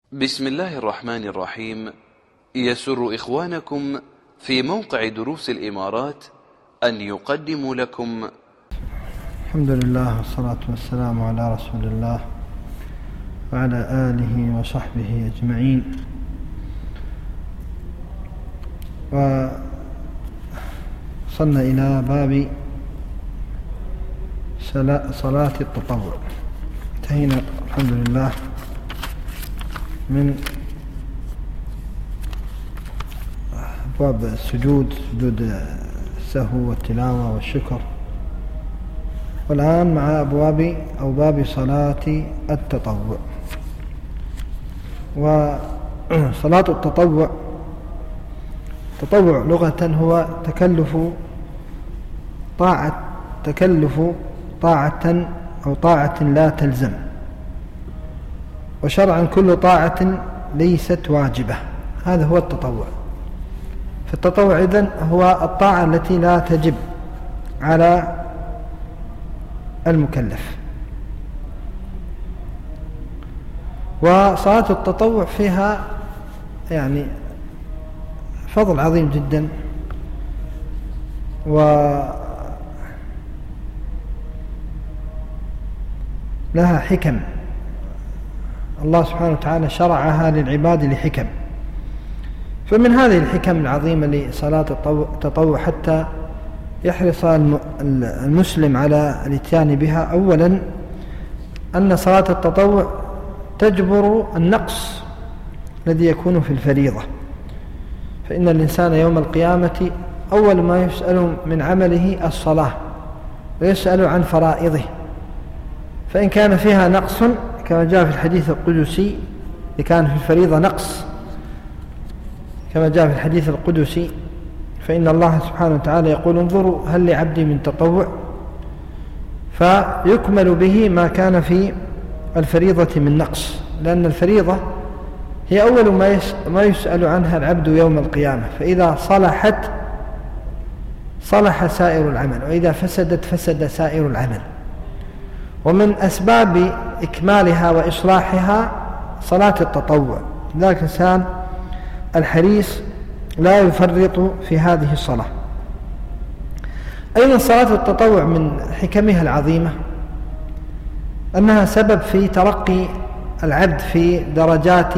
بسم الله الرحمن الرحيم. يسر إخوانكم في موقع دروس الإمارات أن يقدموا لكم الحمد لله والصلاة والسلام على رسول الله وعلى آله وصحبه أجمعين. وصلنا إلى باب صلاة التطوع. انتهينا الحمد لله من أبواب السجود، سجود السهو والتلاوة والشكر، والآن مع باب صلاة التطوع. وصلاة التطوع لغة هو تكلف طاعة أو طاعة لا تلزم، وشرعا كل طاعة ليست واجبة. هذا هو التطوع. فالتطوع إذن هو الطاعة التي لا تجب على المكلف. وصلاة التطوع فيها يعني فضل عظيم جدا، ولها حكم. الله سبحانه وتعالى شرعها للعباد لحكم. فمن هذه الحكم العظيمة لصلاة التطوع حتى يحرص المسلم على الاتيان بها، أولا أن صلاة التطوع تجبر النقص الذي يكون في الفريضة. فإن الإنسان يوم القيامة أول ما يسأل من عمله الصلاة، ويسأل عن فرائضه. فإن كان فيها نقص كما جاء في الحديث القدسي، إذا كان في الفريضة نقص كما جاء في الحديث القدسي، فإن الله سبحانه وتعالى يقول: انظروا هل لعبدي من تطوع، فيكمل به ما كان في الفريضة من نقص، لأن الفريضة هي أول ما يسأل عنها العبد يوم القيامة. فإذا صلحت صلح سائر العمل، وإذا فسدت فسد سائر العمل. ومن أسباب إكمالها وإصلاحها صلاة التطوع. ذلك الإنسان الحريص لا يفرط في هذه الصلاة. أيضا صلاة التطوع من حكمها العظيمة أنها سبب في ترقي العبد في درجات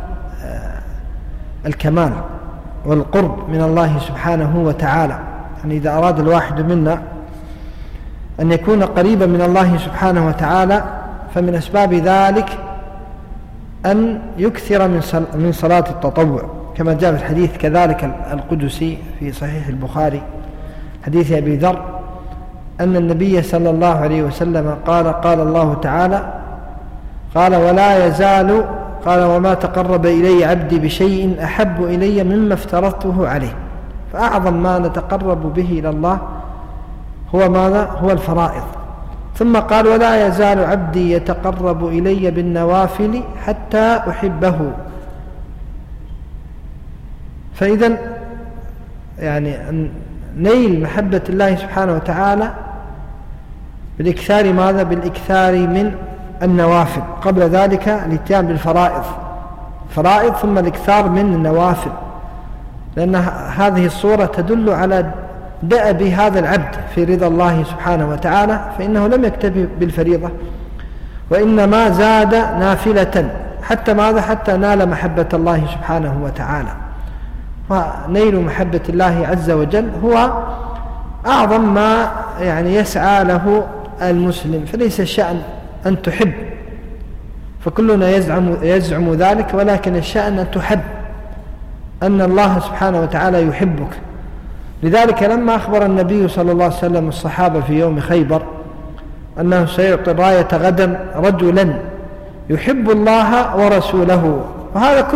الكمال والقرب من الله سبحانه وتعالى. يعني إذا أراد الواحد منا أن يكون قريبا من الله سبحانه وتعالى، فمن أسباب ذلك أن يكثر من صلاة التطوع، كما جاء في الحديث كذلك القدسي في صحيح البخاري، حديث أبي ذر، أن النبي صلى الله عليه وسلم قال الله تعالى: قال ولا يزال، قال وما تقرب إلي عبدي بشيء أحب إلي مما افترضته عليه. فأعظم ما نتقرب به إلى الله هو ماذا؟ هو الفرائض. ثم قال ولا يزال عبدي يتقرب إلي بالنوافل حتى أحبه. فإذا يعني نيل محبة الله سبحانه وتعالى بالإكثار ماذا؟ بالإكثار من النوافل. قبل ذلك الاتيان بالفرائض، ثم الإكثار من النوافل، لأن هذه الصورة تدل على دأب هذا العبد في رضا الله سبحانه وتعالى. فإنه لم يكتفي بالفريضة، وإنما زاد نافلة حتى ماذا؟ حتى نال محبة الله سبحانه وتعالى. ونيل محبة الله عز وجل هو أعظم ما يعني يسعى له المسلم. فليس الشأن أن تحب، فكلنا يزعم ذلك، ولكن الشأن أن تحب، أن الله سبحانه وتعالى يحبك. لذلك لما أخبر النبي صلى الله عليه وسلم الصحابة في يوم خيبر أنه سيعطي الراية غدا رجلا يحب الله ورسوله، وهذا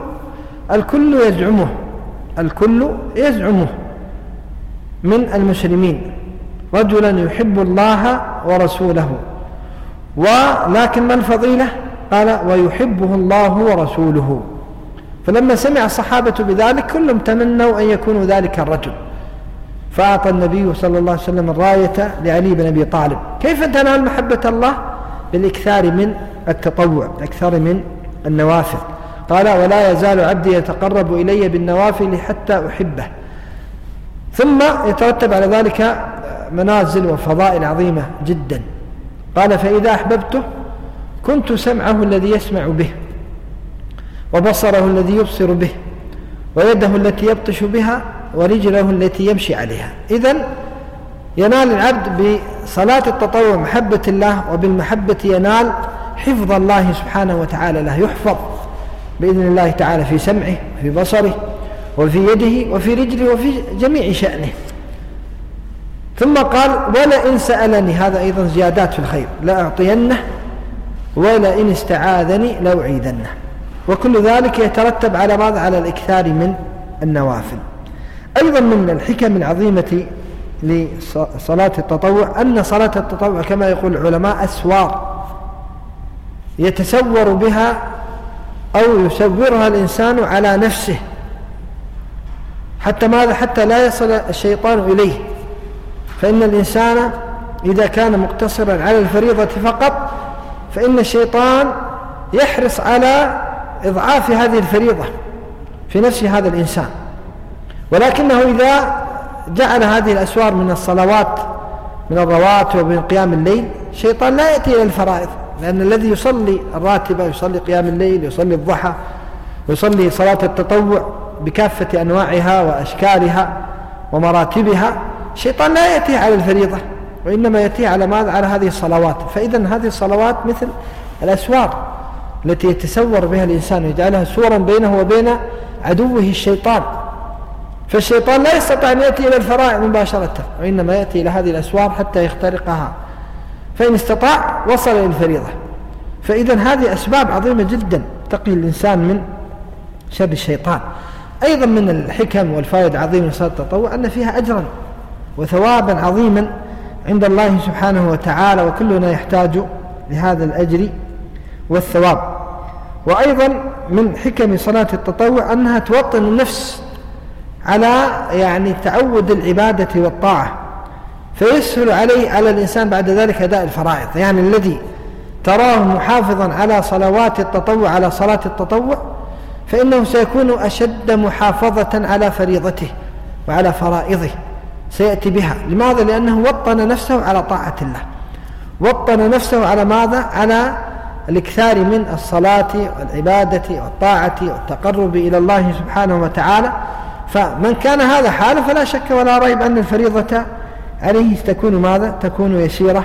الكل يزعمه من المسلمين، رجلا يحب الله ورسوله. ولكن ما الفضيلة؟ قال ويحبه الله ورسوله. فلما سمع الصحابة بذلك كلهم تمنوا أن يكونوا ذلك الرجل، فأعطى النبي صلى الله عليه وسلم الراية لعلي بن أبي طالب. كيف تنال محبة الله؟ بالإكثار من التطوع، الإكثار من النوافل. قال ولا يزال عبدي يتقرب إلي بالنوافل حتى أحبه. ثم يترتب على ذلك منازل وفضائل عظيمة جدا. قال فإذا أحببته كنت سمعه الذي يسمع به، وبصره الذي يبصر به، ويده التي يبطش بها، ورجله التي يمشي عليها. إذن ينال العبد بصلاة التطوع محبة الله، وبالمحبة ينال حفظ الله سبحانه وتعالى له، يحفظ بإذن الله تعالى في سمعه وفي بصره وفي يده وفي رجله وفي جميع شأنه. ثم قال ولئن سألني، هذا أيضا زيادات في الخير، لأعطينه، ولئن استعاذني لأعيذنه. وكل ذلك يترتب على ماذا؟ على الإكثار من النوافل. أيضا من الحكم العظيمة لصلاة التطوع أن صلاة التطوع كما يقول العلماء أسوار يتسور بها أو يسورها الإنسان على نفسه، حتى ماذا؟ حتى لا يصل الشيطان إليه. فإن الإنسان إذا كان مقتصرا على الفريضة فقط فإن الشيطان يحرص على إضعاف هذه الفريضة في نفس هذا الإنسان. ولكنه إذا جعل هذه الأسوار من الصلوات من الرواتب ومن قيام الليل، الشيطان لا يأتي إلى الفرائض، لأن الذي يصلي الراتبة، يصلي قيام الليل، يصلي الضحى، يصلي صلاة التطوع بكافة أنواعها وأشكالها ومراتبها، الشيطان لا يأتي على الفريضة، وإنما يأتي على ماذا؟ على هذه الصلوات. فإذن هذه الصلوات مثل الأسوار التي يتسور بها الإنسان ويجعلها سورا بينه وبين عدوه الشيطان. فالشيطان لا يستطيع أن يأتي إلى الفرائض مباشرة، وإنما يأتي إلى هذه الأسوار حتى يخترقها، فإن استطاع وصل إلى الفريضة. فإذن هذه أسباب عظيمة جدا تقي الإنسان من شر الشيطان. أيضا من الحكم والفائدة عظيمة صلاة التطوع أن فيها أجرا وثوابا عظيما عند الله سبحانه وتعالى، وكلنا يحتاج لهذا الأجر والثواب. وأيضا من حكم صلاة التطوع أنها توطن النفس على تعود العبادة والطاعة، فيسهل على الإنسان بعد ذلك أداء الفرائض. الذي تراه محافظا على صلوات التطوع على صلاة التطوع فإنه سيكون أشد محافظة على فريضته وعلى فرائضه، سيأتي بها. لماذا؟ لأنه وطن نفسه على طاعة الله، وطن نفسه على ماذا؟ على الإكثار من الصلاة والعبادة والطاعة والتقرب إلى الله سبحانه وتعالى. فمن كان هذا حاله فلا شك ولا ريب أن الفريضة عليه تكون ماذا؟ تكون يسيرة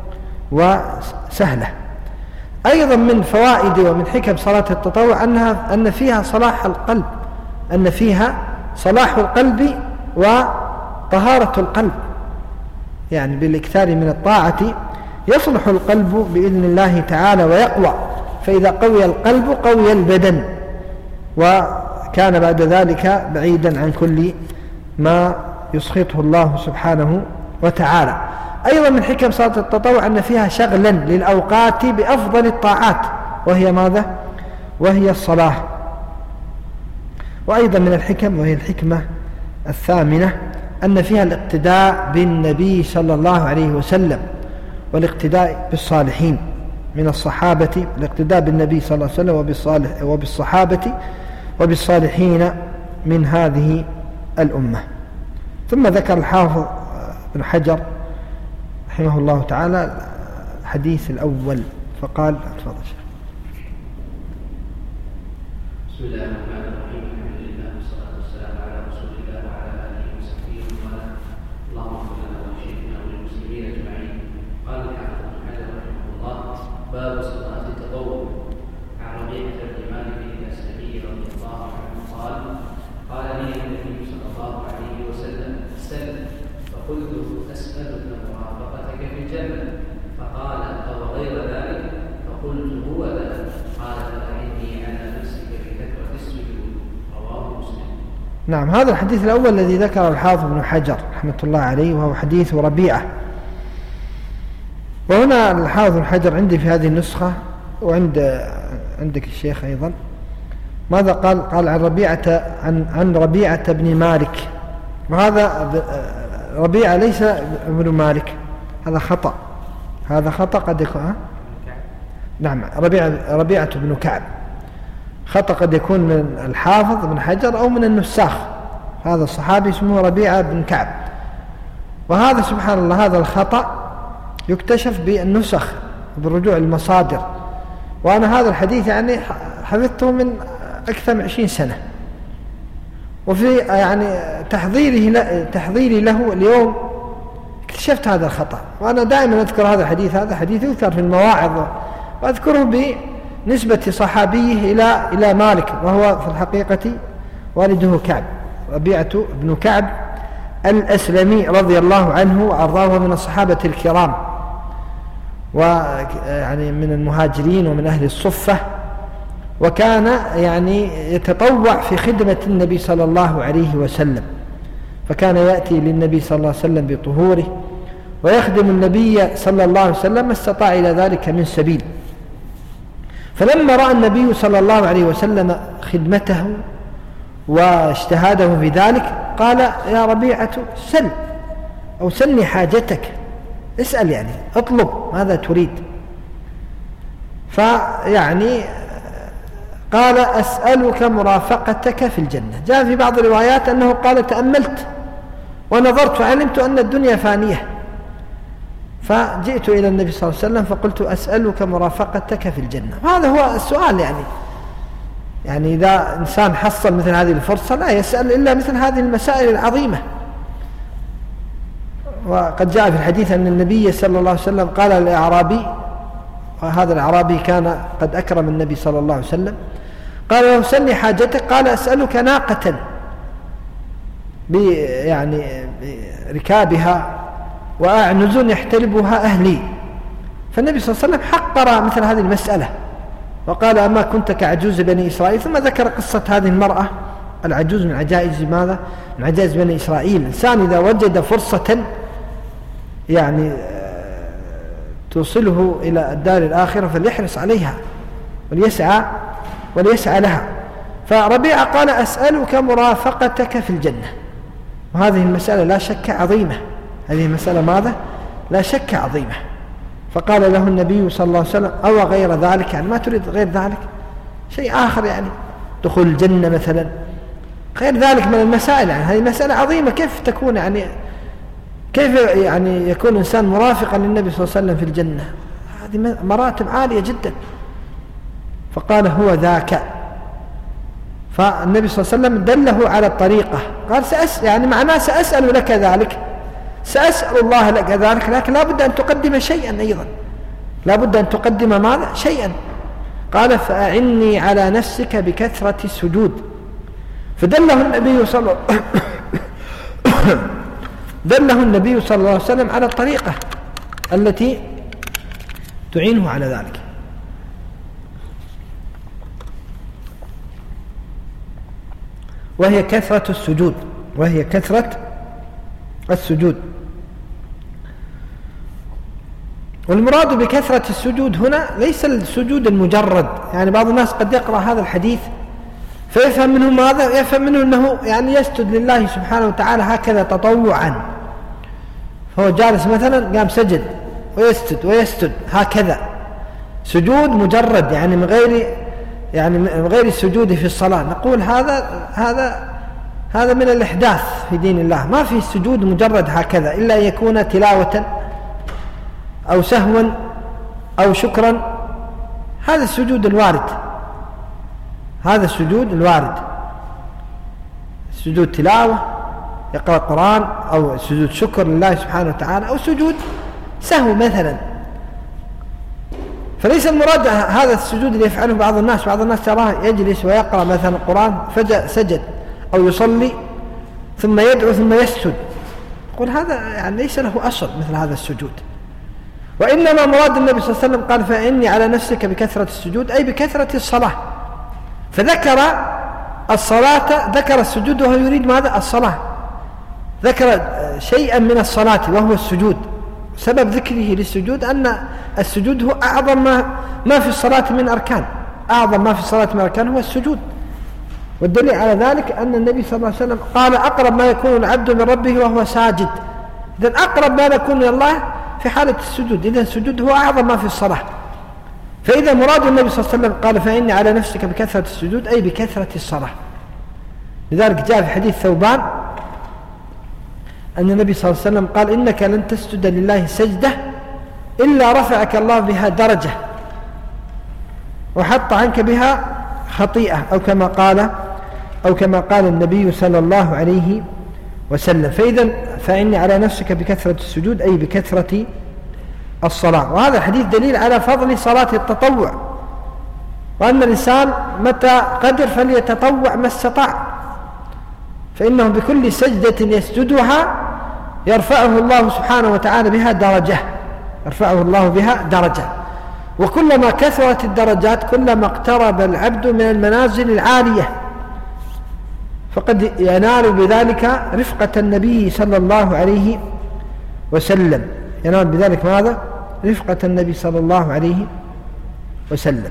وسهلة. أيضا من فوائد ومن حكم صلاة التطوع أن فيها صلاح القلب، أن فيها صلاح القلب وطهارة القلب. بالإكثار من الطاعة يصلح القلب بإذن الله تعالى ويقوى، فإذا قوي القلب قوي البدن، وكان بعد ذلك بعيدا عن كل ما يسخطه الله سبحانه وتعالى. أيضا من حكم صلاة التطوع أن فيها شغلا للأوقات بأفضل الطاعات، وهي ماذا؟ وهي الصلاة. وأيضا من الحكم، وهي الحكمة الثامنة، أن فيها الاقتداء بالنبي صلى الله عليه وسلم والاقتداء بالصالحين من الصحابة، الاقتداء بالنبي صلى الله عليه وسلم وبالصحابة وبالصالحين من هذه الأمة. ثم ذكر الحافظ ابن حجر رحمه الله تعالى الحديث الأول فقال: تفضل شيخ. بسم الله الرحمن الرحيم، الحمد لله والصلاة والسلام على رسول الله وعلى آله وصحبه ومن اللهم اغفر لنا ولشيخنا وللمسلمين أجمعين. قال الحافظ ابن حجر رحمه الله: باب صلاة التطوع. عن ربيعة بن مالك الأسلمي رضي الله عنه قال: قال لي النبي صلى الله عليه وسلم: سل. فقلت: أسألك مرافقتك في الجنة. فقال: أو غير ذلك؟ فقلت: هو ذلك. قال: فأعني على نفسك بكثرة السجود. رواه مسلم. نعم، هذا الحديث الأول الذي ذكره الحافظ ابن حجر رحمة الله عليه، وهو حديث ربيعة. وهنا الحافظ ابن حجر عندي في هذه النسخة، وعندك الشيخ أيضا، ماذا قال؟ قال عن ربيعة بن مالك، وهذا ربيعة ليس ابن مالك، هذا خطأ، هذا خطأ قد يكون. نعم، ربيعة بن كعب. خطأ قد يكون من الحافظ بن حجر أو من النساخ. هذا الصحابي اسمه ربيعة بن كعب. وهذا سبحان الله هذا الخطأ يكتشف بالنسخ بالرجوع المصادر. وأنا هذا الحديث يعني حفظته من أكثر من 20 سنة، وفي يعني تحضيري له اليوم اكتشفت هذا الخطأ. وأنا دائما أذكر هذا الحديث، هذا حديث يذكر في المواعظ، وأذكره بنسبة صحابيه إلى مالك، وهو في الحقيقة والده كعب، ربيعة بن كعب الأسلمي رضي الله عنه وأرضاه، من الصحابة الكرام، ويعني من المهاجرين ومن أهل الصفة، وكان يعني يتطوع في خدمة النبي صلى الله عليه وسلم، فكان يأتي للنبي صلى الله عليه وسلم بطهوره ويخدم النبي صلى الله عليه وسلم ما استطاع إلى ذلك من سبيل. فلما رأى النبي صلى الله عليه وسلم خدمته واجتهاده في ذلك قال: يا ربيعة سل أو سلني حاجتك، اسأل يعني اطلب ماذا تريد. فيعني قال: أسألك مرافقتك في الجنة. جاء في بعض الروايات أنه قال: تأملت ونظرت فعلمت أن الدنيا فانية، فجئت إلى النبي صلى الله عليه وسلم فقلت: أسألك مرافقتك في الجنة. وهذا هو السؤال، يعني إذا إنسان حصل مثل هذه الفرصة لا يسأل إلا مثل هذه المسائل العظيمة. وقد جاء في الحديث أن النبي صلى الله عليه وسلم قال للأعرابي، وهذا الأعرابي كان قد أكرم النبي صلى الله عليه وسلم، قال له: سلني حاجتك. قال: أسألك ناقة يعني بركابها وأعنز يحتلبها أهلي. فالنبي صلى الله عليه وسلم حقر مثل هذه المسألة وقال: أما كنت كعجوز بني إسرائيل. ثم ذكر قصة هذه المرأة العجوز من عجائز ماذا؟ من عجائز بني إسرائيل. الإنسان إذا وجد فرصة يعني توصله إلى الدار الآخرة فليحرص عليها وليسعى لها. فربيعة قال: أسألك مرافقتك في الجنة. وهذه المسألة لا شك عظيمة، هذه مسألة ماذا؟ لا شك عظيمة. فقال له النبي صلى الله عليه وسلم: أو غير ذلك، يعني ما تريد غير ذلك شيء آخر، يعني دخول الجنة مثلا، غير ذلك من المسائل. يعني هذه مسألة عظيمة، كيف تكون كيف يعني يكون إنسان مرافقا للنبي صلى الله عليه وسلم في الجنة؟ هذه مراتب عالية جدا. فقال: هو ذاك. فالنبي صلى الله عليه وسلم دله على الطريقة، قال: يعني معناه سأسأل لك ذلك، سأسأل الله لك ذلك، لكن لا بد أن تقدم شيئا أيضا، لا بد أن تقدم ماذا؟ شيئا. قال: فأعني على نفسك بكثرة السجود. فدله النبي صلى الله عليه وسلم على الطريقة التي تعينه على ذلك. وهي كثرة السجود. والمراد بكثرة السجود هنا ليس السجود المجرد. يعني بعض الناس قد يقرأ هذا الحديث فيفهم منه ماذا؟ يفهم منه أنه يعني يسجد لله سبحانه وتعالى هكذا تطوعا، فهو جالس مثلا قام سجد ويسجد هكذا سجود مجرد، يعني من غير السجود في الصلاة. نقول هذا من الإحداث في دين الله. ما في سجود مجرد هكذا إلا أن يكون تلاوة أو سهوا أو شكرا. هذا السجود الوارد، سجود تلاوة يقرأ القرآن، أو سجود شكر لله سبحانه وتعالى، أو سجود سهو مثلا. فليس المراد هذا السجود اللي يفعله بعض الناس تراه يجلس ويقرأ مثلا القرآن فجأة سجد، أو يصلي ثم يدعو ثم يسجد. يقول هذا يعني ليس له أصل مثل هذا السجود. وإنما مراد النبي صلى الله عليه وسلم قال: فإني على نفسك بكثرة السجود، أي بكثرة الصلاة. فذكر الصلاة، ذكر السجود وهو يريد ماذا؟ الصلاة. ذكر شيئا من الصلاة وهو السجود. سبب ذكره للسجود أن السجود هو أعظم ما في الصلاة من أركان، أعظم ما في الصلاة من أركان هو السجود. والدليل على ذلك أن النبي صلى الله عليه وسلم قال: أقرب ما يكون العبد من ربه وهو ساجد. إذن أقرب ما يكون من الله في حالة السجود. إذن السجود هو أعظم ما في الصلاة. فإذا مراد النبي صلى الله عليه وسلم قال فإني على نفسك بكثرة السجود أي بكثرة الصلاة. لذلك جاء في حديث ثوبان أن النبي صلى الله عليه وسلم قال إنك لن تسجد لله سجدة إلا رفعك الله بها درجة وحط عنك بها خطيئة أو كما قال النبي صلى الله عليه وسلم. فإذا فإني على نفسك بكثرة السجود أي بكثرة الصلاة. وهذا الحديث دليل على فضل صلاة التطوع، وأن الإنسان متى قدر فليتطوع ما استطاع، فإنه بكل سجدة يسجدها يرفعه الله سبحانه وتعالى بها درجة، يرفعه الله بها درجة. وكلما كثرت الدرجات كلما اقترب العبد من المنازل العالية، فقد ينال بذلك رفقة النبي صلى الله عليه وسلم، ينال بذلك ماذا؟ رفقة النبي صلى الله عليه وسلم.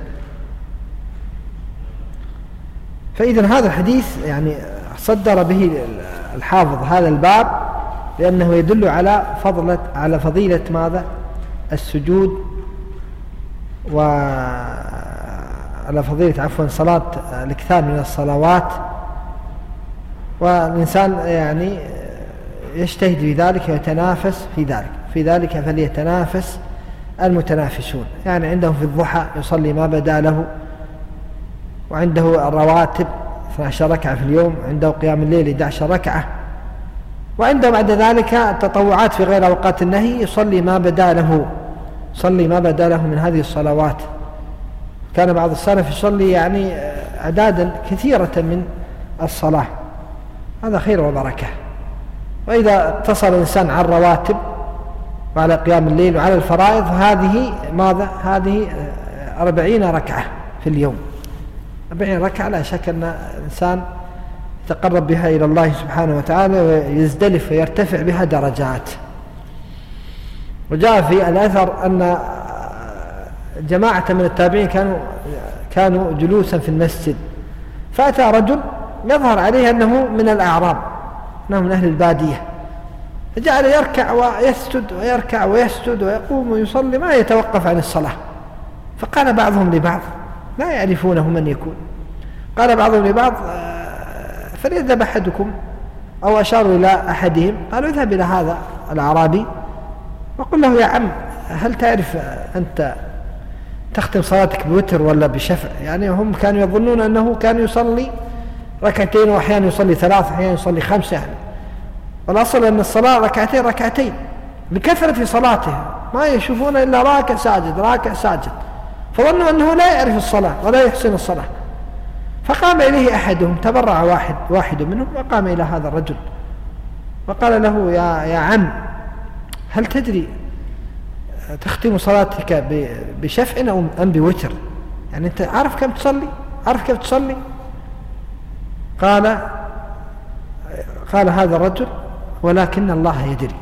فإذا هذا الحديث يعني صدر به الحافظ هذا الباب، لأنه يدل على فضيلة ماذا؟ السجود، وعلى فضيلة صلاة الإكثار من الصلوات. والإنسان يعني يجتهد في ذلك ويتنافس في ذلك فليتنافس المتنافسون. يعني عنده في الضحى يصلي ما بدا له، وعنده الرواتب 12 ركعة في اليوم، عنده قيام الليل 11 ركعة، وعنده بعد ذلك التطوعات في غير أوقات النهي يصلي ما بدا له من هذه الصلوات. كان بعض السلف يصلي يعني أعدادا كثيرة من الصلاة، هذا خير وبركة. وإذا اتصل الإنسان على الرواتب وعلى قيام الليل وعلى الفرائض هذه 40 ركعة في اليوم، 40 ركعة لا شك أن الإنسان يتقرب بها إلى الله سبحانه وتعالى ويزدلف ويرتفع بها درجات. وجاء في الأثر أن جماعة من التابعين كانوا جلوسا في المسجد، فأتى رجل يظهر عليه أنه من الأعراب، أنه من أهل البادية، فجعل يركع ويسجد ويركع ويسجد ويقوم ويصلي ما يتوقف عن الصلاة. فقال بعضهم لبعض لا يعرفونه من يكون، قال بعضهم لبعض فليذهب أحدكم، أو أشاروا إلى أحدهم قالوا اذهب إلى هذا الأعرابي وقل له يا عم هل تعرف أنت تختم صلاتك بوتر ولا بشفع؟ يعني هم كانوا يظنون أنه كان يصلي ركعتين، وأحيانا يصلي 3، أحيانا يصلي 5 يعني. والأصل أن الصلاة ركعتين بكثرة صلاته ما يشوفون إلا راكع ساجد، فظنوا أنه لا يعرف الصلاة ولا يحسن الصلاة. فقام إليه أحدهم، تبرع واحد منهم وقام إلى هذا الرجل وقال له يا عم هل تدري تختم صلاتك بشفع أم بوتر؟ يعني أنت عارف كيف تصلي؟ قال هذا الرجل ولكن الله يدري.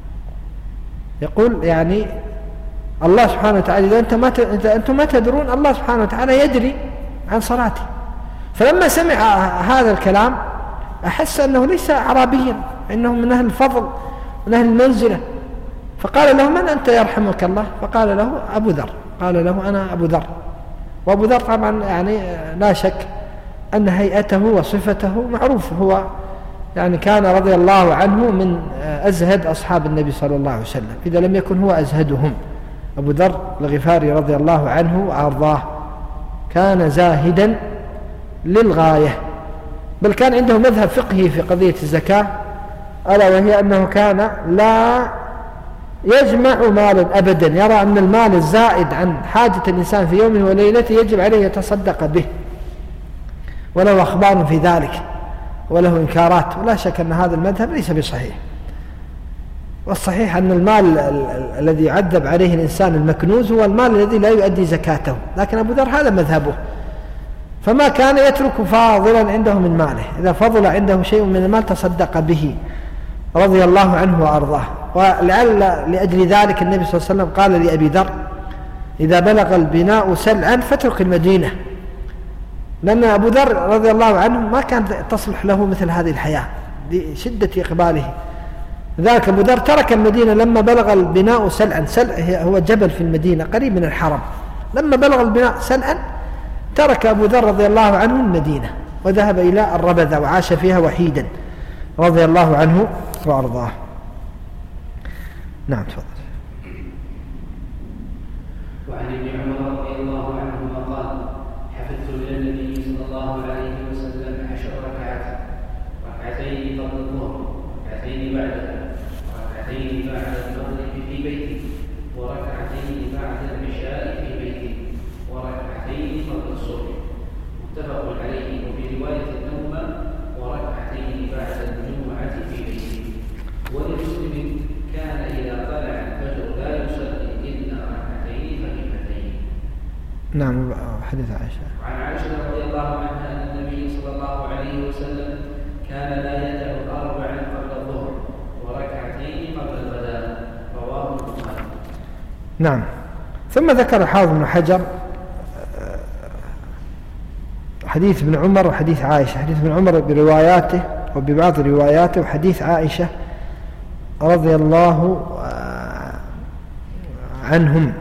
يقول يعني الله سبحانه وتعالى إذا أنتم ما تدرون، الله سبحانه وتعالى يدري عن صلاتي. فلما سمع هذا الكلام أحس أنه ليس أعرابيا، إنه من أهل الفضل من أهل المنزلة. فقال له من أنت يرحمك الله؟ فقال له أبو ذر. قال له أنا أبو ذر. وأبو ذر طبعا يعني لا شك أن هيئته وصفته معروف، هو يعني كان رضي الله عنه من أزهد أصحاب النبي صلى الله عليه وسلم، إذا لم يكن هو أزهدهم. أبو ذر الغفاري رضي الله عنه وأرضاه كان زاهدا للغاية، بل كان عنده مذهب فقهي في قضية الزكاة، ألا وهي أنه كان لا يجمع مالا أبدا، يرى أن المال الزائد عن حاجة الإنسان في يومه وليلته يجب عليه يتصدق به، وله أخبار في ذلك وله إنكارات. ولا شك أن هذا المذهب ليس بصحيح، والصحيح أن المال الذي يعذب عليه الإنسان المكنوز هو المال الذي لا يؤدي زكاته. لكن أبو ذر هذا مذهبه، فما كان يترك فاضلا عنده من ماله، إذا فضل عنده شيء من المال تصدق به رضي الله عنه وأرضاه. لأجل ذلك النبي صلى الله عليه وسلم قال لأبي ذر إذا بلغ البناء سلعا فاترك المدينة، لأن أبو ذر رضي الله عنه ما كانت تصلح له مثل هذه الحياة لشدة إقباله. ذاك أبو ذر ترك المدينة لما بلغ البناء سلعا. سلع هو جبل في المدينة قريب من الحرم، لما بلغ البناء سنأ ترك أبو ذر رضي الله عنه المدينة وذهب إلى الربذة وعاش فيها وحيدا رضي الله عنه وأرضاه. نعم تفضل. وعن ابن عمر رضي الله عنهما قال: حفظت من النبي صلى الله عليه وسلم 10 ركعات، ركعتين قبل الظهر، ركعتين بعدها، وركعتين بعد المغرب في بيتي، وركعتين بعد العشاء في بيتي، وركعتين قبل الصبح. متفق عليه. وفي رواية النوم وركعتين بعد الجمعة في بيتي. ولمسلم: كان إذا طلع الفجر لا يصلي إلا ركعتين خفيفتين. نعم. حديث عائشة. وعن عائشة رضي الله عنها أن النبي صلى الله عليه وسلم كان لا يدع 4 قبل الظهر وركعتين قبل الغداء. رواه البخاري. نعم. ثم ذكر الحافظ بن حجر حديث ابن عمر وحديث عائشة. حديث ابن عمر برواياته وببعض رواياته، وحديث عائشة رضي الله عنهم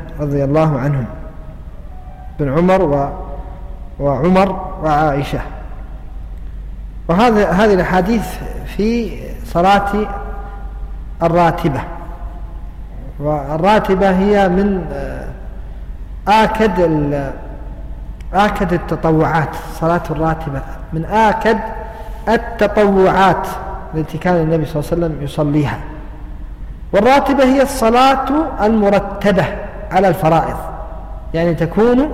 بن عمر وعمر وعائشة. وهذه الحديث في صلاة الراتبة. والراتبة هي من آكد التطوعات. صلاة الراتبة من آكد التطوعات التي كان النبي صلى الله عليه وسلم يصليها. والراتبة هي الصلاة المرتبة على الفرائض، يعني تكون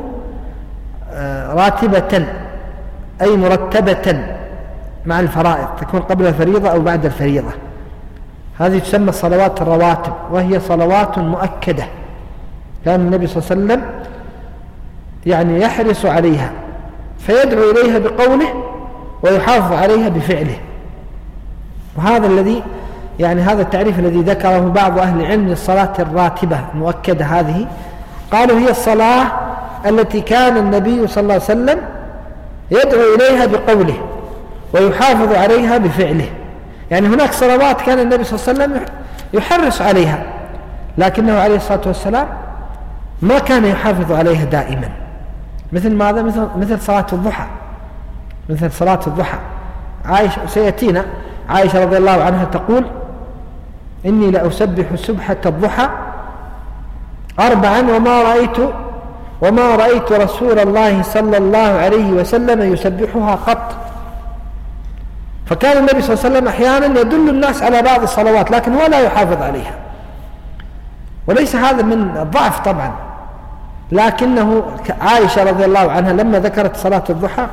راتبة أي مرتبة مع الفرائض، تكون قبل الفريضة أو بعد الفريضة. هذه تسمى الصلوات الرواتب، وهي صلوات مؤكدة كان النبي صلى الله عليه وسلم يعني يحرص عليها، فيدعو إليها بقوله ويحافظ عليها بفعله. وهذا الذي يعني هذا التعريف الذي ذكره بعض أهل العلم للصلاة الراتبة المؤكدة، هذه قالوا هي الصلاة التي كان النبي صلى الله عليه وسلم يدعو إليها بقوله ويحافظ عليها بفعله. يعني هناك صلوات كان النبي صلى الله عليه وسلم يحرص عليها، لكنه عليه الصلاة والسلام ما كان يحافظ عليها دائما. مثل ماذا؟ مثل صلاة الضحى. مثل صلاة الضحى عائشة سيأتينا عائشة رضي الله عنها تقول: إني لأسبح سبحة الضحى 4 وما رأيت رسول الله صلى الله عليه وسلم يسبحها قط. فكان النبي صلى الله عليه وسلم أحيانا يدل الناس على بعض الصلوات لكن هو لا يحافظ عليها، وليس هذا من الضعف طبعا، لكنه عائشة رضي الله عنها لما ذكرت صلاة الضحى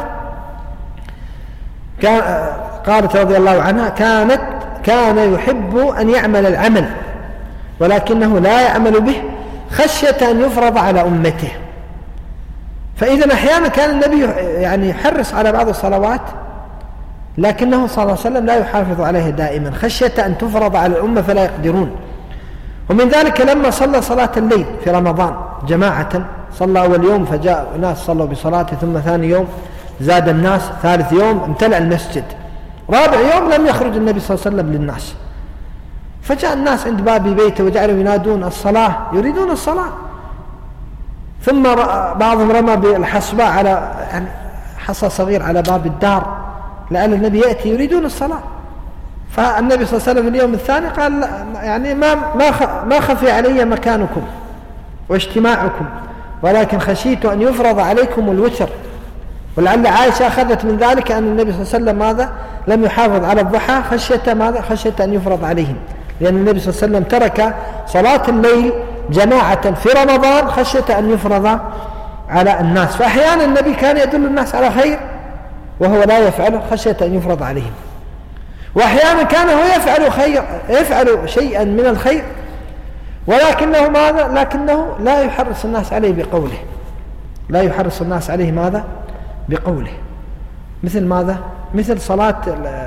قالت رضي الله عنها: كان يحب أن يعمل العمل ولكنه لا يعمل به خشية أن يفرض على أمته. فإذا أحيانا كان النبي يعني يحرص على بعض الصلوات لكنه صلى الله عليه وسلم لا يحافظ عليها دائما خشية أن تفرض على الأمة فلا يقدرون. ومن ذلك لما صلى صلاة الليل في رمضان جماعة، صلى أول يوم فجاء ناس صلوا بصلاته، ثم ثاني يوم زاد الناس، ثالث يوم امتلأ المسجد، رابع يوم لم يخرج النبي صلى الله عليه وسلم للناس، فجاء الناس عند باب بيته وجعلوا ينادون الصلاة، يريدون الصلاة. ثم بعضهم رمى بالحصباء على يعني حصى صغير على باب الدار لعل النبي يأتي، يريدون الصلاة. فالنبي صلى الله عليه وسلم اليوم الثاني قال: يعني ما خفي علي مكانكم واجتماعكم، ولكن خشيت أن يفرض عليكم الوتر. ولعل عائشة أخذت من ذلك أن النبي صلى الله عليه وسلم ماذا لم يحافظ على الضحى خشية أن يفرض عليهم، لأن النبي صلى الله عليه وسلم ترك صلاة الليل جماعة في رمضان خشية أن يفرض على الناس. فأحيانا النبي كان يدل الناس على خير وهو لا يفعله خشية أن يفرض عليهم، وأحيانا كان هو يفعل شيئا من الخير ولكنه ماذا؟ لكنه لا يحرص الناس عليه بقوله، لا يحرص الناس عليه ماذا؟ بقوله. مثل ماذا؟ مثل صلاة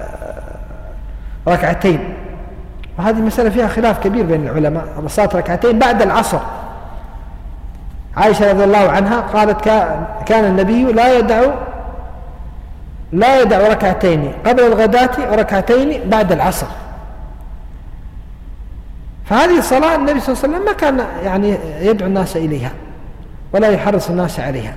ركعتين، وهذه مسألة فيها خلاف كبير بين العلماء. صلاة ركعتين بعد العصر، عائشة رضي الله عنها قالت: كان النبي لا يدع ركعتين قبل الغداة وركعتين بعد العصر. فهذه الصلاة النبي صلى الله عليه وسلم ما كان يعني يدعو الناس إليها، ولا يحرص الناس عليها،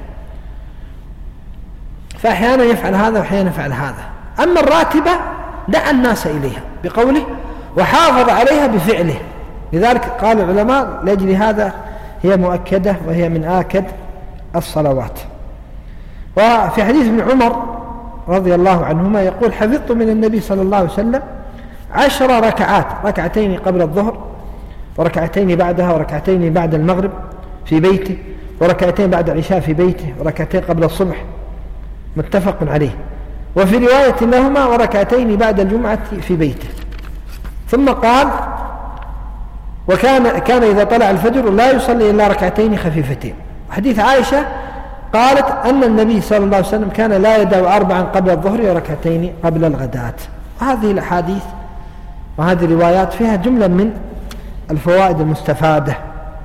فأحيانا يفعل هذا وأحيانا يفعل هذا. أما الراتبة دعا الناس إليها بقوله وحافظ عليها بفعله، لذلك قال العلماء لأجل هذا هي مؤكدة وهي من آكد الصلوات. وفي حديث ابن عمر رضي الله عنهما يقول حفظت من النبي صلى الله عليه وسلم 10 ركعات، ركعتين قبل الظهر وركعتين بعدها وركعتين بعد المغرب في بيته وركعتين بعد العشاء في بيته وركعتين قبل الصبح، متفق عليه. وفي رواية لهما وركعتين بعد الجمعة في بيته. ثم قال كان إذا طلع الفجر لا يصلي إلا ركعتين خفيفتين. حديث عائشة قالت أن النبي صلى الله عليه وسلم كان لا يدع 4 قبل الظهر وركعتين قبل الغداة. هذه الأحاديث وهذه الروايات فيها جملة من الفوائد المستفادة.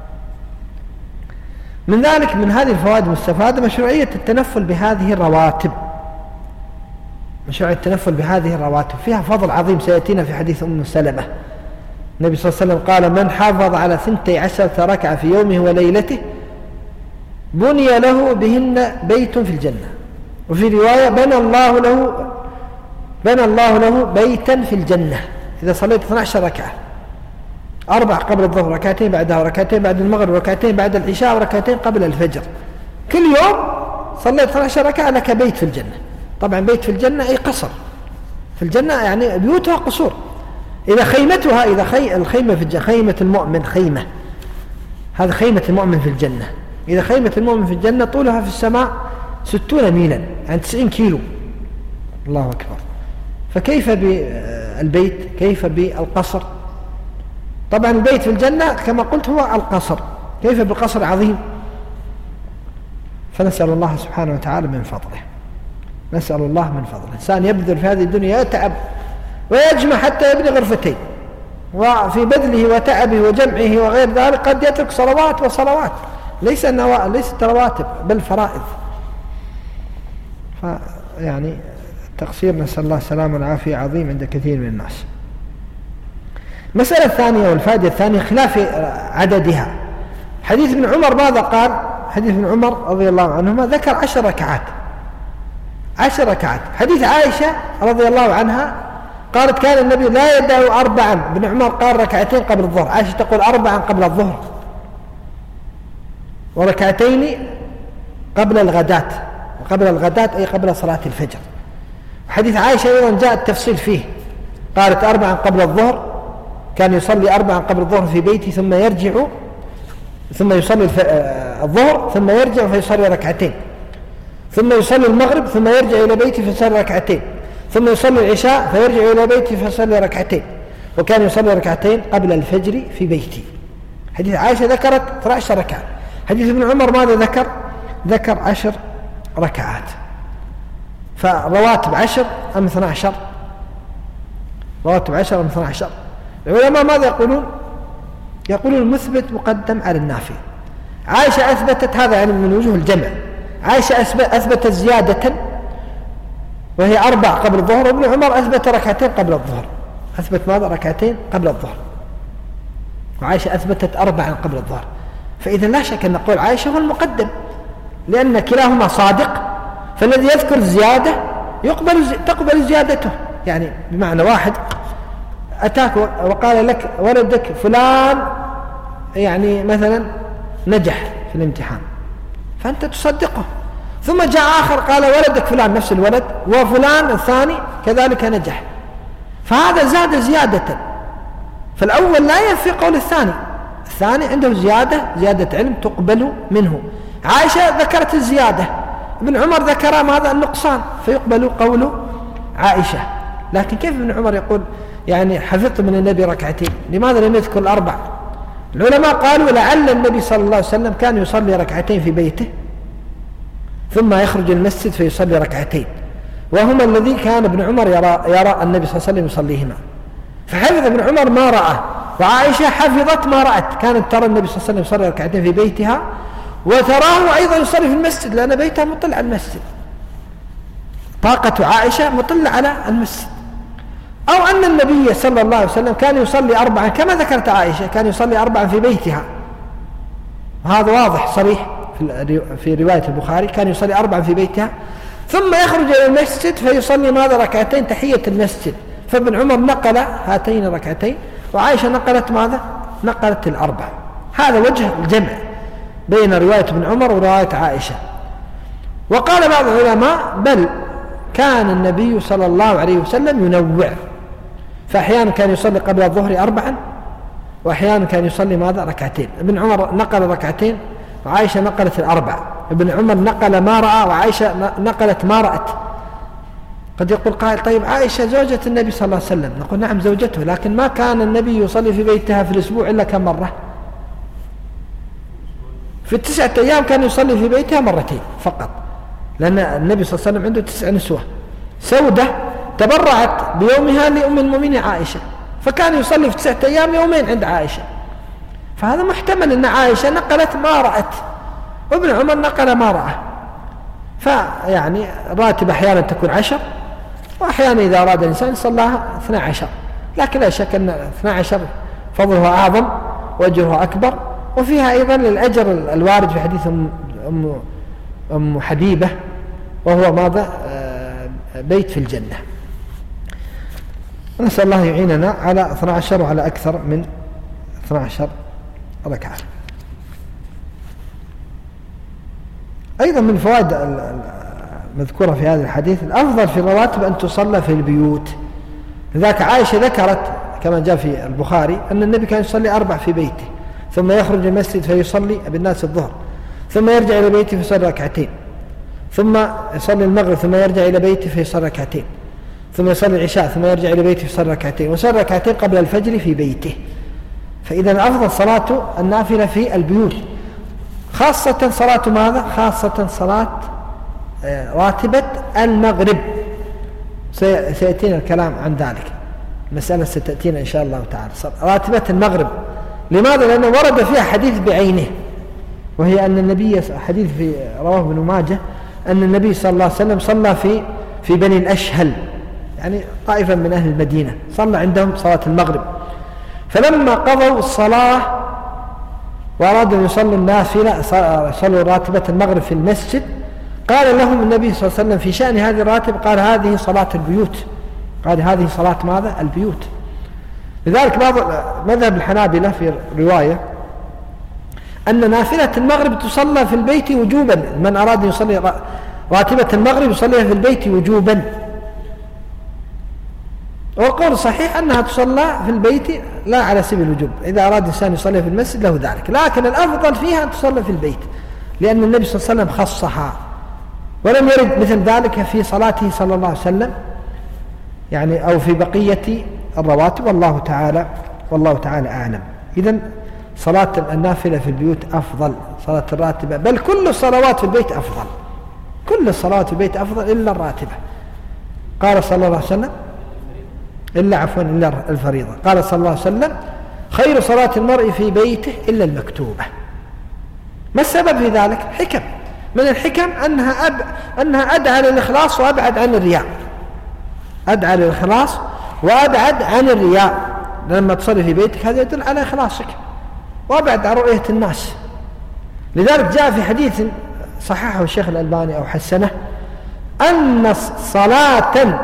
من ذلك من هذه الفوائد المستفادة مشروعية التنفل بهذه الرواتب، مشروعية التنفل بهذه الرواتب فيها فضل عظيم سيأتينا في حديث أم سلمة. النبي صلى الله عليه وسلم قال من حافظ على 12 ركعة في يومه وليلته بني له بهن بيت في الجنة. وفي رواية بنى الله له بيتا في الجنة إذا صليت 12 ركعة، 4 قبل الظهر ركعتين بعدها وركعتين بعد المغرب وركعتين بعد العشاء وركعتين قبل الفجر، كل يوم صليت 12 ركعة لك بيت في الجنة. طبعا بيت في الجنة أي قصر في الجنة، يعني بيوتها قصور. إذا خيمتها الخيمة في الجنة خيمة المؤمن، خيمة هذا خيمة المؤمن في الجنة. إذا خيمة المؤمن في الجنة طولها في السماء 60 ميلا، يعني 90 كيلو. الله أكبر. فكيف بالبيت؟ كيف بالقصر؟ طبعا البيت في الجنة كما قلت هو القصر، كيف بالقصر عظيم. فنسأل الله سبحانه وتعالى من فضله، نسأل الله من فضله. الإنسان يبذل في هذه الدنيا يتعب ويجمع حتى يبني غرفتين، وفي بذله وتعبه وجمعه وغير ذلك قد يترك صلوات وصلوات ليست رواتب بل فرائض. فيعني التقصير نسأل الله السلامة والعافية عظيم عند كثير من الناس. المسألة الثانية والفائدة الثانية خلاف عددها. حديث ابن عمر ماذا قال؟ حديث ابن عمر رضي الله عنهما ذكر 10 ركعات. 10 ركعات. حديث عائشة رضي الله عنها قالت كان النبي لا يدع 4. ابن عمر قال ركعتين قبل الظهر، عائشة تقول 4 قبل الظهر وركعتين قبل الغداة، وقبل الغداة أي قبل صلاة الفجر. حديث عائشة أيضا جاء التفصيل فيه، قالت 4 قبل الظهر، كان يصلي 4 قبل الظهر في بيتي ثم يرجع ثم يصلي الظهر ثم يرجع فيصلي ركعتين، ثم يصلي المغرب ثم يرجع إلى بيتي فيصلي ركعتين، ثم يصلي العشاء فيرجع إلى بيتي فيصلي ركعتين، وكان يصلي ركعتين قبل الفجر في بيتي. حديث عائشة ذكرت 12 ركعة. حديث ابن عمر ماذا ذكر 10 ركعات. فرواتب 10 أم 12؟ رواتب 10 أم 12؟ العلماء ماذا يقولون المثبت مقدم على النافي. عائشة أثبتت هذا يعني من وجوه الجمع. عائشة أثبتت زيادة وهي 4 قبل الظهر، وابن عمر أثبت ركعتين قبل الظهر. أثبت ماذا؟ ركعتين قبل الظهر. وعائشة أثبتت 4 قبل الظهر. فإذا لا شك أن قول عائشة هو المقدم، لأن كلاهما صادق، فالذي يذكر زيادة تقبل زيادته. يعني بمعنى واحد أتاك وقال لك ولدك فلان يعني مثلا نجح في الامتحان، فأنت تصدقه. ثم جاء آخر قال ولدك فلان نفس الولد وفلان الثاني كذلك نجح، فهذا زاد زيادة. فالأول لا ينفي قول الثاني عنده زيادة علم تقبل منه. عائشة ذكرت الزيادة، ابن عمر ذكر ماذا؟ النقصان، فيقبل قول عائشة. لكن كيف ابن عمر يقول يعني حفظت من النبي ركعتين؟ لماذا لم يذكر ال4؟ العلماء قالوا لعل النبي صلى الله عليه وسلم كان يصلي ركعتين في بيته ثم يخرج المسجد فيصلي ركعتين، وهما الذي كان ابن عمر يرى النبي صلى الله عليه وسلم يصليهما. فحفظ ابن عمر ما رأى، وعائشة حفظت ما رأت. كانت ترى النبي صلى الله عليه وسلم يصلي ركعتين في بيتها، وتراه أيضا يصلي في المسجد، لأن بيتها مطل على المسجد. طاقة عائشة مطل على المسجد. أو أن النبي صلى الله عليه وسلم كان يصلي 4 كما ذكرت عائشة، كان يصلي 4 في بيتها، وهذا واضح صريح في رواية البخاري كان يصلي 4 في بيتها، ثم يخرج إلى المسجد فيصلي ماذا؟ ركعتين تحية المسجد. فابن عمر نقل هاتين الركعتين، وعائشة نقلت ماذا؟ نقلت 4. هذا وجه الجمع بين رواية ابن عمر ورواية عائشة. وقال بعض العلماء بل كان النبي صلى الله عليه وسلم ينوع، فأحيانا كان يصلي قبل الظهر 4 وأحيانا كان يصلي ماذا؟ ركعتين. ابن عمر نقل ركعتين وعائشة نقلت 4. ابن عمر نقل ما رأى وعائشة نقلت ما رأت. قد يقول قائل طيب عائشة زوجة النبي صلى الله عليه وسلم، نقول نعم زوجته، لكن ما كان النبي يصلي في بيتها في الأسبوع إلا كم مرة؟ في 9 أيام كان يصلي في بيتها 2 فقط، لأن النبي صلى الله عليه وسلم عنده 9 نسوة. سودة تبرعت بيومها لأم المؤمنين عائشة، فكان يصلي في 9 أيام 2 يومين عند عائشة. فهذا محتمل أن عائشة نقلت ما رأت وابن عمر نقل ما رأى. فيعني راتب أحيانا تكون 10، وأحيانا إذا أراد الإنسان صلاها 12، لكن لا شك أن 12 فضلها أعظم وأجرها أكبر، وفيها أيضا الأجر الوارد في حديث أم حبيبة، وهو ماذا؟ بيت في الجنة. نسأل الله يعيننا على 12 وعلى أكثر من 12 ركعة. أيضا من فوائد المذكورة في هذا الحديث الأفضل في الرواتب أن تصلى في البيوت. لذلك عائشة ذكرت كما جاء في البخاري أن النبي كان يصلي 4 في بيته، ثم يخرج المسجد فيصلي بالناس الظهر، ثم يرجع إلى بيته فيصلي 2 ثم يصلي المغرب، ثم يرجع إلى بيته فيصلي 2 ثم يصلي العشاء، ثم يرجع إلى بيته فيصلي 2 ويصلي 2 قبل الفجر في بيته. فإذا أفضل صلاة النافلة في البيوت، خاصة صلاة ماذا؟ خاصة صلاة راتبة المغرب. سيأتينا الكلام عن ذلك، مسألة ستأتينا إن شاء الله تعالى. راتبة المغرب لماذا؟ لأنه ورد فيها حديث بعينه، وهي أن النبي حديث في رواه ابن ماجه أن النبي صلى الله عليه وسلم صلى في بني الأشهل، يعني طائفة من أهل المدينة، صلى عندهم صلاة المغرب. فلما قضوا الصلاة وأرادوا أن يصلوا النافلة صلوا راتبة المغرب في المسجد، قال لهم النبي صلى الله عليه وسلم في شأن هذه الراتب، قال هذه صلاة البيوت، قال هذه صلاة ماذا؟ البيوت. لذلك بعض مذهب الحنابلة في رواية أن نافلة المغرب تصلى في البيت وجوبا، من أراد أن يصلي راتبة المغرب يصليها في البيت وجوبا. والقول صحيح أنها تصلى في البيت لا على سبيل الوجوب، إذا أراد إنسان يصلي في المسجد له ذلك، لكن الأفضل فيها أن تصلى في البيت، لأن النبي صلى الله عليه وسلم خصها، ولم يرد مثل ذلك في صلاته صلى الله عليه وسلم يعني أو في بقية الرواتب، والله تعالى أعلم. إذن صلاة النافلة في البيوت أفضل، صلاة الراتبة، بل كل الصلوات في البيت أفضل، كل الصلوات في البيت أفضل إلا الراتبة. قال صلى الله عليه وسلم إلا الفريضة، قال صلى الله عليه وسلم خير صلاة المرء في بيته إلا المكتوبة. ما السبب في ذلك؟ حكم، من الحكم أنها أدعى للإخلاص وأبعد عن الرياء، أدعى للإخلاص وأبعد عن الرياء. لما تصلي في بيتك هذا يدل على إخلاصك وأبعد عن رؤية الناس. لذلك جاء في حديث صححه الشيخ الألباني أو حسنه أن صلاة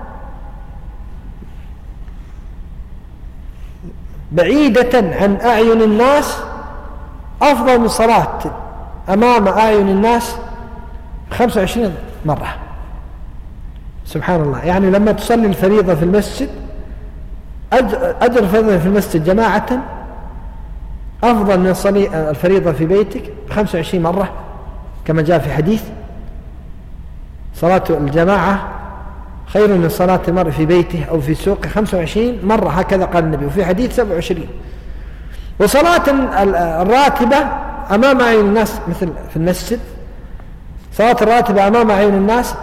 بعيدة عن أعين الناس أفضل من صلاة أمام أعين الناس 25 مرة. سبحان الله، يعني لما تصلي الفريضة في المسجد أجر الفريضة في المسجد جماعة أفضل من صلاة الفريضة في بيتك 25 مرة، كما جاء في حديث صلاة الجماعة خير من صلاة المرء في بيته أو في سوقه 25 مرة، هكذا قال النبي، وفي حديث 27. وصلاة الراتبة أمام أعين الناس مثل في المسجد، صلاة الراتبة أمام أعين الناس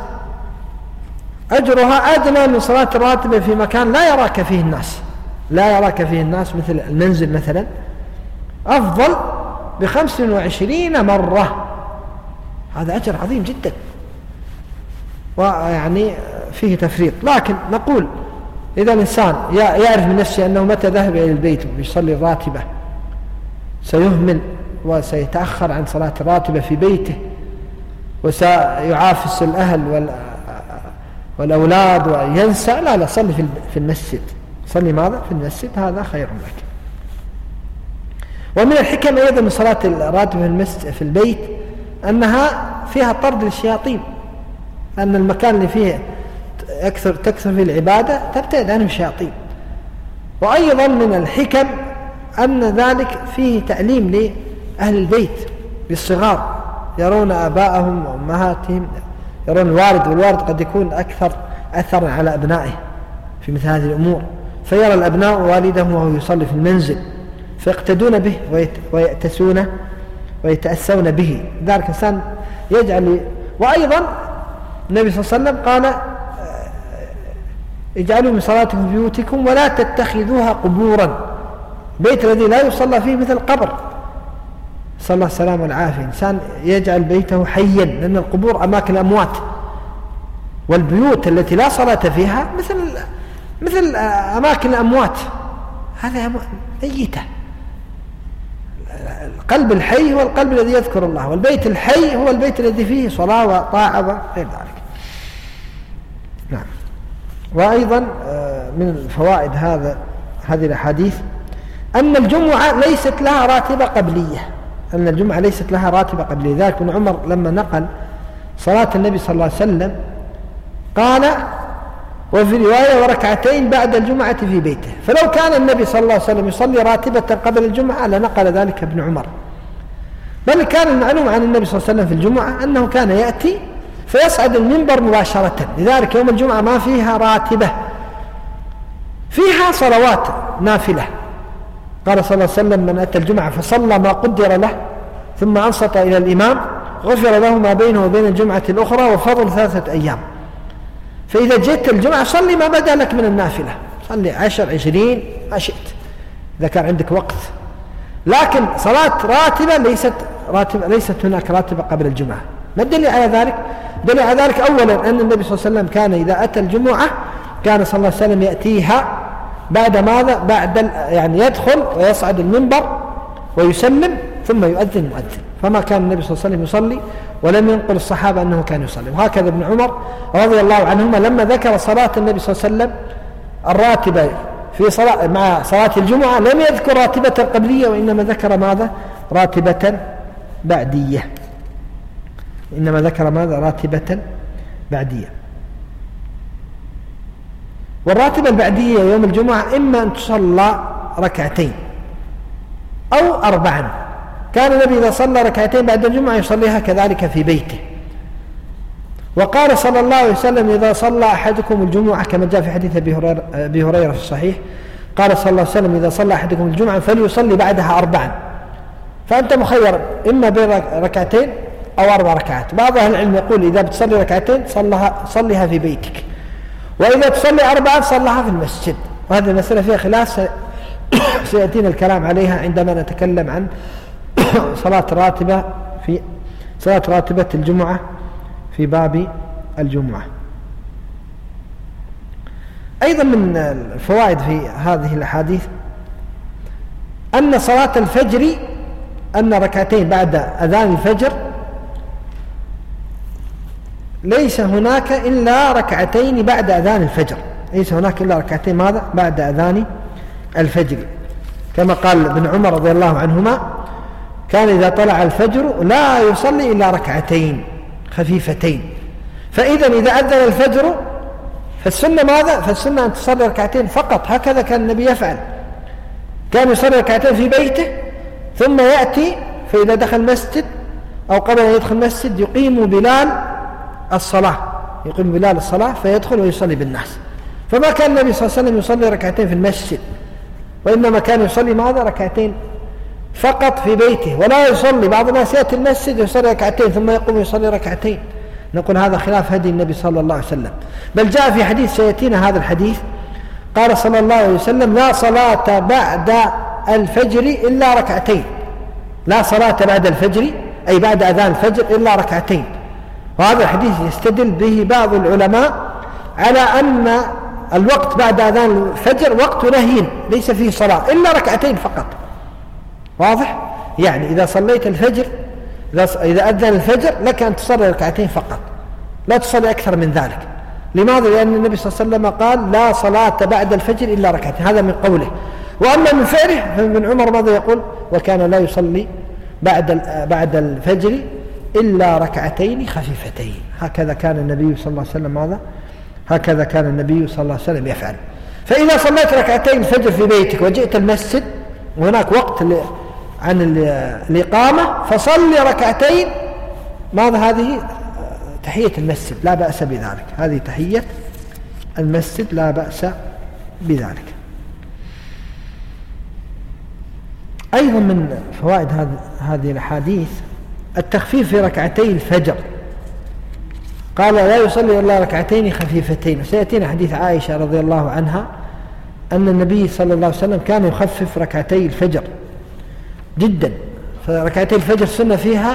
أجرها أدنى من صلاة الراتبة في مكان لا يراك فيه الناس مثل المنزل مثلا، أفضل ب25 مرة. هذا أجر عظيم جدا، ويعني فيه تفريط. لكن نقول إذا الإنسان يعرف من نفسه أنه متى ذهب إلى البيت ويصلي الراتبة سيهمل وسيتأخر عن صلاة الراتبة في بيته وسيعافس الأهل والأولاد وينسى، لا صلي في المسجد، صلي ماذا في المسجد، هذا خير لك. ومن الحكم أيضا من صلاة الراتبة في البيت أنها فيها طرد للشياطين، أن المكان اللي فيه تكثر فيه العبادة تبتعد عنه الشياطين. وأيضا من الحكم أن ذلك فيه تعليم لأهل البيت بالصغار، يرون آباءهم وأمهاتهم، يرون الوالد، والوالد قد يكون أكثر أثرا على أبنائه في مثل هذه الأمور، فيرى الأبناء والدهم وهو يصلي في المنزل فيقتدون به ويتأسون به. ذلك الإنسان يجعل. وأيضا النبي صلى الله عليه وسلم قال اجعلوا من صلاتكم في بيوتكم ولا تتخذوها قبورا، بيت الذي لا يصلى فيه مثل القبر، صلى الله السلام والعافية. إنسان يجعل بيته حيا، لأن القبور أماكن الأموات، والبيوت التي لا صلاة فيها مثل أماكن الأموات، هذا ميتة. القلب الحي هو القلب الذي يذكر الله، والبيت الحي هو البيت الذي فيه صلاة وطاعة وغير ذلك. نعم. وأيضا من فوائد هذه الأحاديث أن الجمعة ليست لها راتبة قبلية، أن الجمعة ليست لها راتبة قبلية. ذلك ابن عمر لما نقل صلاة النبي صلى الله عليه وسلم قال وفي رواية وركعتين بعد الجمعة في بيته، فلو كان النبي صلى الله عليه وسلم يصلي راتبة قبل الجمعة لنقل ذلك ابن عمر. بل كان المعلوم عن النبي صلى الله عليه وسلم في الجمعة أنه كان يأتي فيصعد المنبر مباشرة، لذلك يوم الجمعة ما فيها راتبة، فيها صلوات نافلة. قال صلى الله عليه وسلم من أتى الجمعة فصلى ما قدر له ثم أنصت إلى الإمام غفر له ما بينه وبين الجمعة الأخرى وفضل 3 أيام. فإذا جئت الجمعة صلي ما بدا لك من النافلة، صلي 10 20 ما شئت إذا كان عندك وقت، لكن صلاة راتبة ليست هناك راتبة قبل الجمعة. ما الدليل على ذلك؟ دليل على ذلك أولا أن النبي صلى الله عليه وسلم كان إذا أتى الجمعة كان صلى الله عليه وسلم يأتيها بعد ماذا؟ يعني يدخل ويصعد المنبر ويسلم ثم يؤذن مؤذن، فما كان النبي صلى الله عليه وسلم يصلي ولم ينقل الصحابة أنه كان يصلي. وهكذا ابن عمر رضي الله عنهما لما ذكر صلاة النبي صلى الله عليه وسلم الراتبة مع صلاة الجمعة لم يذكر راتبة قبلية، وإنما ذكر ماذا؟ راتبة بعدية، إنما ذكر ماذا؟ راتبة بعدية. والراتبة البعدية يوم الجمعة إما أن تصلى ركعتين أو 4. كان النبي إذا صلى ركعتين بعد الجمعة يصليها كذلك في بيته. وقال صلى الله عليه وسلم إذا صلى أحدكم الجمعة كما جاء في حديث أبي هريرة في الصحيح، قال صلى الله عليه وسلم إذا صلى أحدكم الجمعة فليصلي بعدها 4. فأنت مخير إما بين ركعتين أو 4 ركعات. بعض أهل العلم يقول إذا بتصلي ركعتين صليها في بيتك، وإذا تصلي 4 صلها في المسجد. وهذه المسألة فيها خلاف سيأتينا الكلام عليها عندما نتكلم عن صلاة راتبة الجمعة في باب الجمعة. أيضا من الفوائد في هذه الأحاديث أن صلاة الفجر أن ركعتين بعد أذان الفجر ليس هناك إلا ركعتين بعد أذان الفجر، ليس هناك إلا ركعتين ماذا؟ بعد أذان الفجر، كما قال ابن عمر رضي الله عنهما كان إذا طلع الفجر لا يصلي إلا ركعتين خفيفتين. فإذا إذا أذن الفجر فالسنة ماذا؟ فالسنة أن تصلي ركعتين فقط. هكذا كان النبي يفعل، كان يصلي ركعتين في بيته ثم يأتي فإذا دخل المسجد أو قبل أن يدخل المسجد يقيم بلال الصلاة فيدخل ويصلي بالناس. فما كان النبي صلى الله عليه وسلم يصلي ركعتين في المسجد، وإنما كان يصلي ماذا؟ ركعتين فقط في بيته، ولا يصلي. بعض الناس يأتي المسجد يصلي ركعتين ثم يقوم يصلي ركعتين، نقول هذا خلاف هدي النبي صلى الله عليه وسلم. بل جاء في حديث سيأتينا هذا الحديث قال صلى الله عليه وسلم لا صلاة بعد الفجر إلا ركعتين، لا صلاة بعد الفجر أي بعد أذان الفجر إلا ركعتين. وهذا الحديث يستدل به بعض العلماء على أن الوقت بعد أذان الفجر وقت نهي ليس فيه صلاة إلا ركعتين فقط. واضح؟ يعني إذا صليت الفجر، إذا أذن الفجر لك أن تصلي ركعتين فقط، لا تصلي أكثر من ذلك. لماذا؟ لأن النبي صلى الله عليه وسلم قال لا صلاة بعد الفجر إلا ركعتين، هذا من قوله. وأما من فعله فابن عمر ماذا يقول؟ وكان لا يصلي بعد الفجر إلا ركعتين خفيفتين. هكذا كان النبي صلى الله عليه وسلم ماذا؟ هكذا كان النبي صلى الله عليه وسلم يفعل. فإذا صليت ركعتين الفجر في بيتك وجئت المسجد وهناك وقت عن الإقامة فصلي ركعتين، ماذا؟ هذه تحية المسجد لا بأس بذلك، هذه تحية المسجد لا بأس بذلك. أيضا من فوائد هذه الأحاديث التخفيف في ركعتي الفجر. قال لا يصلي إلا ركعتين خفيفتين. وسيأتينا حديث عائشة رضي الله عنها أن النبي صلى الله عليه وسلم كان يخفف ركعتي الفجر جدا. فركعتي الفجر سنة فيها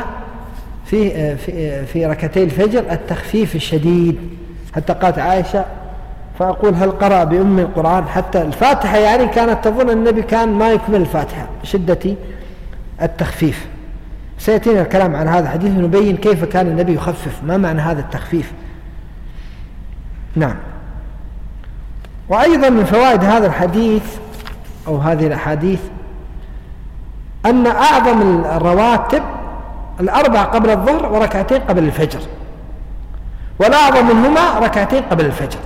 في ركعتي الفجر التخفيف الشديد، حتى قالت عائشة فأقول هل قرأ بأم القرآن حتى الفاتحة، يعني كانت تظن النبي كان ما يكمل الفاتحة بشدة التخفيف. سيأتينا الكلام عن هذا الحديث ونبين كيف كان النبي يخفف، ما معنى هذا التخفيف. نعم. وأيضا من فوائد هذا الحديث أو هذه الأحاديث أن أعظم الرواتب 4 قبل الظهر وركعتين قبل الفجر، والأعظم منهما ركعتين قبل الفجر،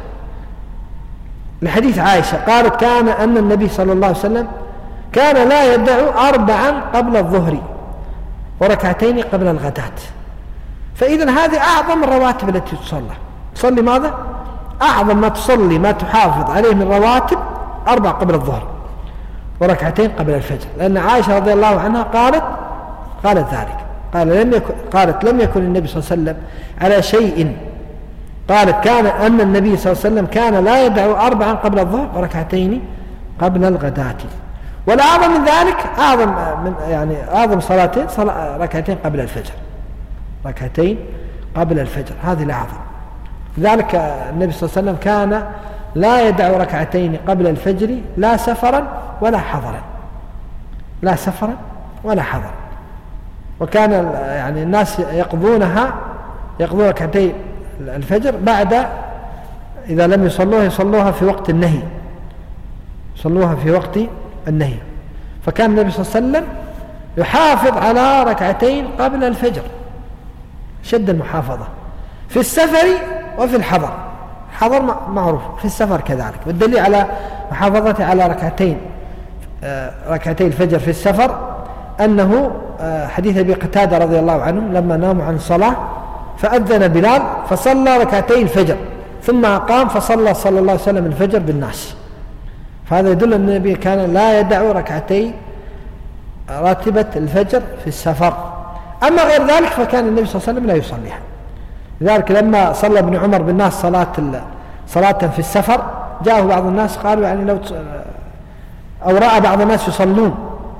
لحديث عائشة قالت كان أن النبي صلى الله عليه وسلم كان لا يدع 4 قبل الظهر وركعتين قبل الغداة. فإذا هذه أعظم الرواتب التي تصلي ماذا؟ أعظم ما تصلي ما تحافظ عليه من رواتب 4 قبل الظهر وركعتين قبل الفجر، لأن عائشة رضي الله عنها قالت ذلك. قالت لم يكن النبي صلى الله عليه وسلم على شيء، قالت كان أن النبي صلى الله عليه وسلم كان لا يدع 4 قبل الظهر وركعتين قبل الغداة. والأعظم من ذلك أعظم صلاتين ركعتين قبل الفجر، ركعتين قبل الفجر، هذه الأعظم. لذلك النبي صلى الله عليه وسلم كان لا يدع ركعتين قبل الفجر لا سفرا ولا حضرا، لا سفرا ولا حضرا. وكان الناس يقضون ركعتي الفجر بعد، إذا لم يصلوها في وقت النهي، يصلوها في وقت النهي. فكان النبي صلى الله عليه وسلم يحافظ على ركعتين قبل الفجر شد المحافظة في السفر وفي الحضر. الحضر معروف، في السفر كذلك. والدليل على محافظته على ركعتي الفجر في السفر أنه حديث أبي قتادة رضي الله عنه لما ناموا عن الصلاة فأذن بلال فصلى ركعتي الفجر ثم قام فصلى صلى الله عليه وسلم الفجر بالناس. فهذا يدل أن النبي كان لا يدع ركعتي راتبة الفجر في السفر. أما غير ذلك فكان النبي صلى الله عليه وسلم لا يصليها. لذلك لما صلى ابن عمر بالناس صلاة في السفر جاءه بعض الناس قالوا لو أو رأى بعض الناس يصلون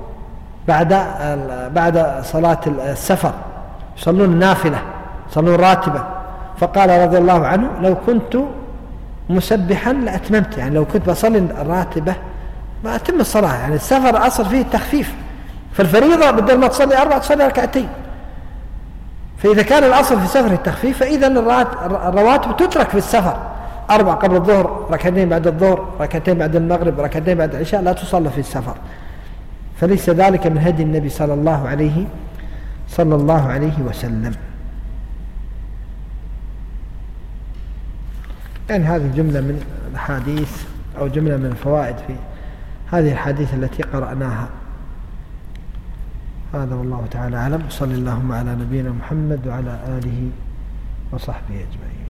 بعد صلاة السفر يصلون النافلة، يصلون راتبة، فقال رضي الله عنه لو كنت مسبحا لأتممت، لو كنت بصلي الراتبة ما أتم الصلاة. السفر أصل فيه التخفيف، فالفريضة بدل ما تصلي 4 تصلي ركعتين. فإذا كان الأصل في السفر التخفيف فإذا الرواتب تترك في السفر، 4 قبل الظهر، ركعتين بعد الظهر، ركعتين بعد المغرب، ركعتين بعد العشاء، لا تصلى في السفر. فليس ذلك من هدي النبي صلى الله عليه وسلم. هذه جملة من الحديث أو جملة من الفوائد في هذه الحديث التي قرأناها. هذا والله تعالى أعلم. صلى اللهم على نبينا محمد وعلى آله وصحبه أجمعين.